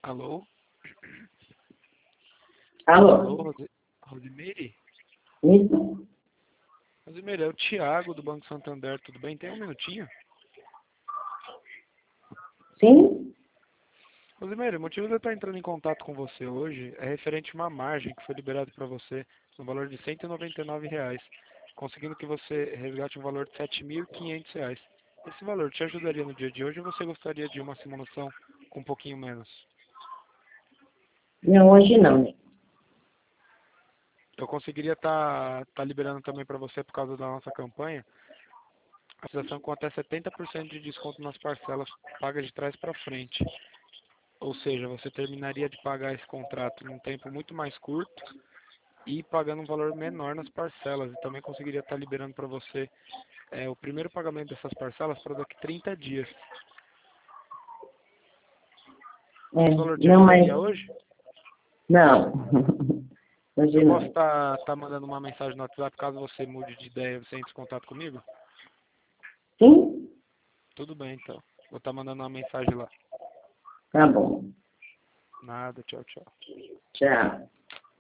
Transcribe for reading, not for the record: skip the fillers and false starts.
Alô? Alô? Alô, Rosimeire? Isso? Rosimeire, é o Thiago do Banco Santander, tudo bem? Tem um minutinho? Sim? Rosimeire, o motivo de eu estar entrando em contato com você hoje é referente a uma margem que foi liberada para você no valor de R$ 199, conseguindo que você resgate um valor de R$ 7.500. Esse valor te ajudaria no dia de hoje ou você gostaria de uma simulação com um pouquinho menos? Não, hoje não, né? Eu conseguiria estar liberando também para você por causa da nossa campanha, a prestação com até 70% de desconto nas parcelas pagas de trás para frente. Ou seja, você terminaria de pagar esse contrato num tempo muito mais curto e pagando um valor menor nas parcelas. E também conseguiria estar liberando para você o primeiro pagamento dessas parcelas para daqui 30 dias. É, Esse valor te não, mas... ajudaria hoje? Não. Hoje Eu posso não. estar mandando uma mensagem no WhatsApp caso você mude de ideia e você entre em contato comigo? Sim? Tudo bem, então. Vou estar mandando uma mensagem lá. Tá bom. Nada, tchau, tchau. Tchau.